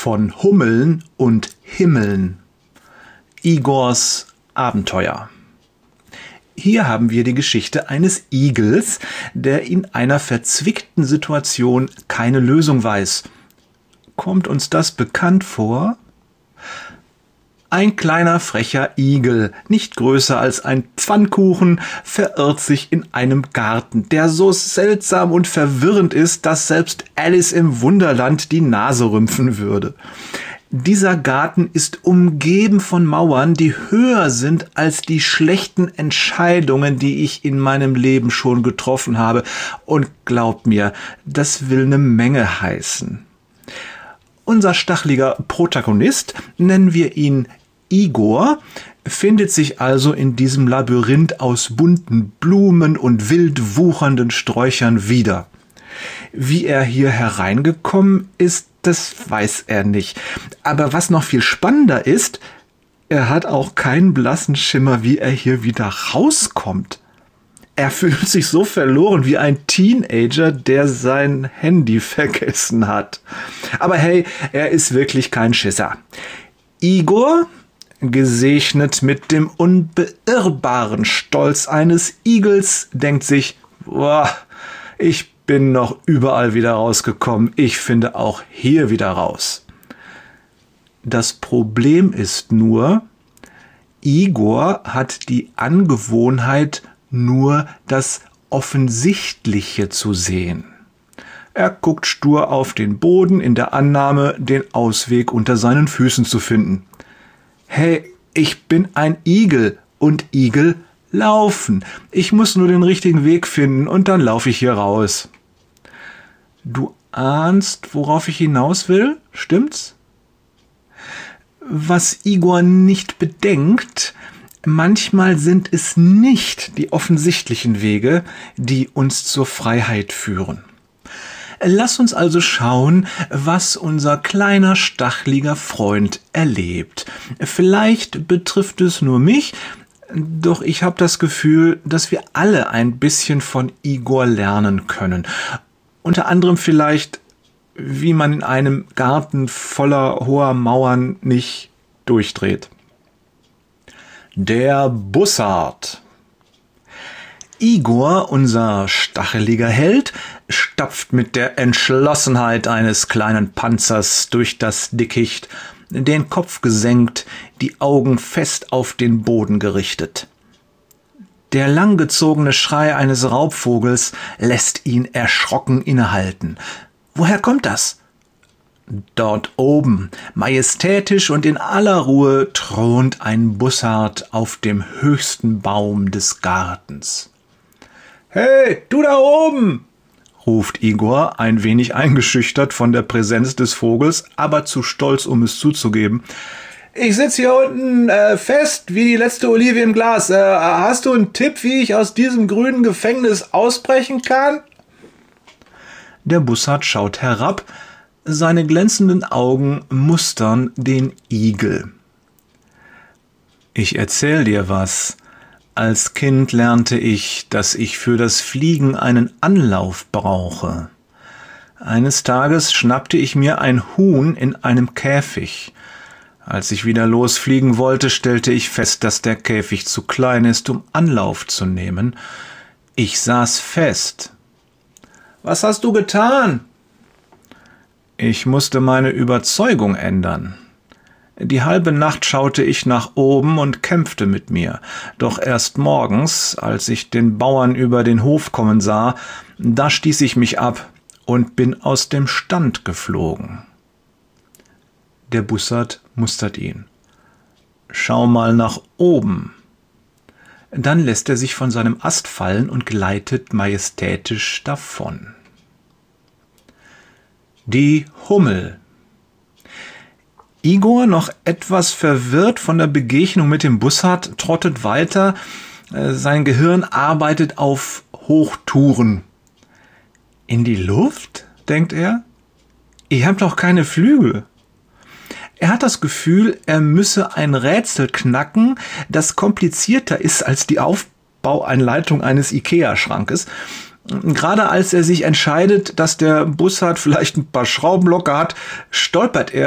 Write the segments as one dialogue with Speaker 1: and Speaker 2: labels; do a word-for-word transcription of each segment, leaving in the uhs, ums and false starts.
Speaker 1: von Hummeln und Himmeln. Igors Abenteuer. Hier haben wir die Geschichte eines Igels, der in einer verzwickten Situation keine Lösung weiß. Kommt uns das bekannt vor? Ein kleiner frecher Igel, nicht größer als ein Pfannkuchen, verirrt sich in einem Garten, der so seltsam und verwirrend ist, dass selbst Alice im Wunderland die Nase rümpfen würde. Dieser Garten ist umgeben von Mauern, die höher sind als die schlechten Entscheidungen, die ich in meinem Leben schon getroffen habe. Und glaubt mir, das will eine Menge heißen. Unser stacheliger Protagonist, nennen wir ihn Igor, findet sich also in diesem Labyrinth aus bunten Blumen und wild wuchernden Sträuchern wieder. Wie er hier hereingekommen ist, das weiß er nicht. Aber was noch viel spannender ist, er hat auch keinen blassen Schimmer, wie er hier wieder rauskommt. Er fühlt sich so verloren wie ein Teenager, der sein Handy vergessen hat. Aber hey, er ist wirklich kein Schisser. Igor, gesegnet mit dem unbeirrbaren Stolz eines Igels, denkt sich, boah, ich bin noch überall wieder rausgekommen, ich finde auch hier wieder raus. Das Problem ist nur, Igor hat die Angewohnheit, nur das Offensichtliche zu sehen. Er guckt stur auf den Boden in der Annahme, den Ausweg unter seinen Füßen zu finden. Hey, ich bin ein Igel und Igel laufen. Ich muss nur den richtigen Weg finden und dann laufe ich hier raus. Du ahnst, worauf ich hinaus will, stimmt's? Was Igor nicht bedenkt, manchmal sind es nicht die offensichtlichen Wege, die uns zur Freiheit führen. Lass uns also schauen, was unser kleiner stacheliger Freund erlebt. Vielleicht betrifft es nur mich, doch ich habe das Gefühl, dass wir alle ein bisschen von Igor lernen können. Unter anderem vielleicht, wie man in einem Garten voller hoher Mauern nicht durchdreht. Der Bussard. Igor, unser stacheliger Held, stapft mit der Entschlossenheit eines kleinen Panzers durch das Dickicht, den Kopf gesenkt, die Augen fest auf den Boden gerichtet. Der langgezogene Schrei eines Raubvogels lässt ihn erschrocken innehalten. Woher kommt das? Dort oben, majestätisch und in aller Ruhe, thront ein Bussard auf dem höchsten Baum des Gartens. »Hey, du da oben!« ruft Igor, ein wenig eingeschüchtert von der Präsenz des Vogels, aber zu stolz, um es zuzugeben. »Ich sitze hier unten äh, fest wie die letzte Olive im Glas. Äh, hast du einen Tipp, wie ich aus diesem grünen Gefängnis ausbrechen kann?« Der Bussard schaut herab, seine glänzenden Augen mustern den Igel. »Ich erzähl dir was. Als Kind lernte ich, dass ich für das Fliegen einen Anlauf brauche. Eines Tages schnappte ich mir ein Huhn in einem Käfig. Als ich wieder losfliegen wollte, stellte ich fest, dass der Käfig zu klein ist, um Anlauf zu nehmen. Ich saß fest. »Was hast du getan?« »Ich musste meine Überzeugung ändern. Die halbe Nacht schaute ich nach oben und kämpfte mit mir. Doch erst morgens, als ich den Bauern über den Hof kommen sah, da stieß ich mich ab und bin aus dem Stand geflogen.« Der Bussard mustert ihn. »Schau mal nach oben.« Dann lässt er sich von seinem Ast fallen und gleitet majestätisch davon. Die Hummel. Igor, noch etwas verwirrt von der Begegnung mit dem Bussard, trottet weiter. Sein Gehirn arbeitet auf Hochtouren. In die Luft, denkt er? Ich habe doch keine Flügel. Er hat das Gefühl, er müsse ein Rätsel knacken, das komplizierter ist als die Aufbauanleitung eines Ikea-Schrankes. Gerade als er sich entscheidet, dass der Bussard vielleicht ein paar Schrauben locker hat, stolpert er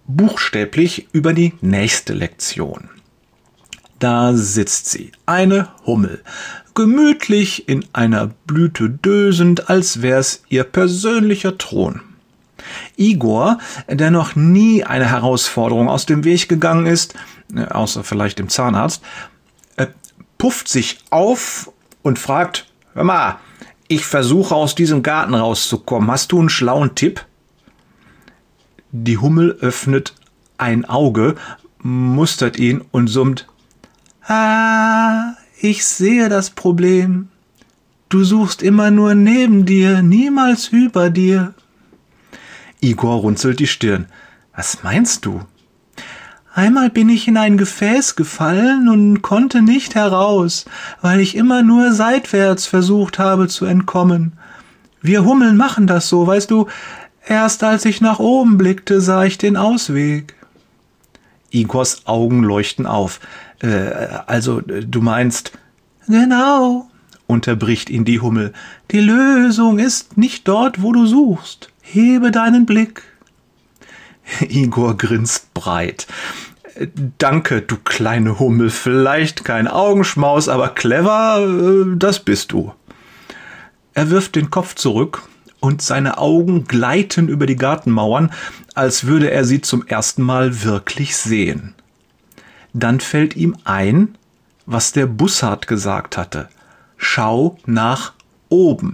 Speaker 1: buchstäblich über die nächste Lektion. Da sitzt sie, eine Hummel, gemütlich in einer Blüte dösend, als wär's ihr persönlicher Thron. Igor, der noch nie eine Herausforderung aus dem Weg gegangen ist, außer vielleicht dem Zahnarzt, äh, pufft sich auf und fragt, hör mal, ich versuche aus diesem Garten rauszukommen, hast du einen schlauen Tipp? Die Hummel öffnet ein Auge, mustert ihn und summt, ah, ich sehe das Problem. Du suchst immer nur neben dir, niemals über dir. Igor runzelt die Stirn. Was meinst du? Einmal bin ich in ein Gefäß gefallen und konnte nicht heraus, weil ich immer nur seitwärts versucht habe zu entkommen. Wir Hummeln machen das so, weißt du, erst als ich nach oben blickte, sah ich den Ausweg. Igors Augen leuchten auf. Äh, also, du meinst... Genau, unterbricht ihn die Hummel. Die Lösung ist nicht dort, wo du suchst. Hebe deinen Blick. Igor grinst breit. Danke, du kleine Hummel. Vielleicht kein Augenschmaus, aber clever, das bist du. Er wirft den Kopf zurück und seine Augen gleiten über die Gartenmauern, als würde er sie zum ersten Mal wirklich sehen. Dann fällt ihm ein, was der Bussard gesagt hatte. Schau nach oben.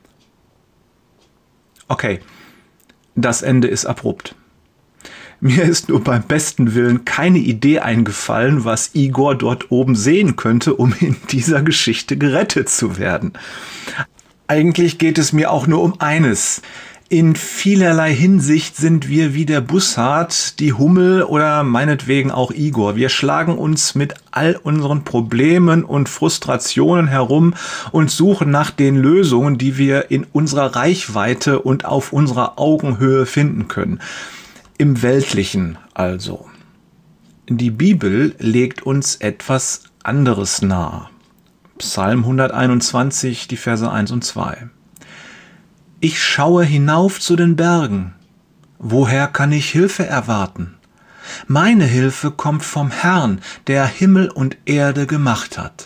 Speaker 1: Okay, das Ende ist abrupt. Mir ist nur beim besten Willen keine Idee eingefallen, was Igor dort oben sehen könnte, um in dieser Geschichte gerettet zu werden. Eigentlich geht es mir auch nur um eines. In vielerlei Hinsicht sind wir wie der Bussard, die Hummel oder meinetwegen auch Igor. Wir schlagen uns mit all unseren Problemen und Frustrationen herum und suchen nach den Lösungen, die wir in unserer Reichweite und auf unserer Augenhöhe finden können. Im Weltlichen also. Die Bibel legt uns etwas anderes nahe. Psalm hunderteinundzwanzig, die Verse eins und zwei. Ich schaue hinauf zu den Bergen. Woher kann ich Hilfe erwarten? Meine Hilfe kommt vom Herrn, der Himmel und Erde gemacht hat.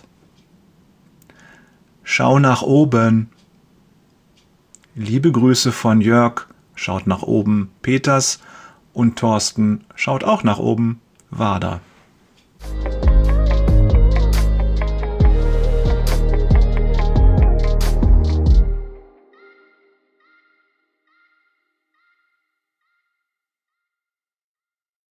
Speaker 1: Schau nach oben. Liebe Grüße von Jörg, schaut nach oben, Peters, und Thorsten schaut auch nach oben, Wader.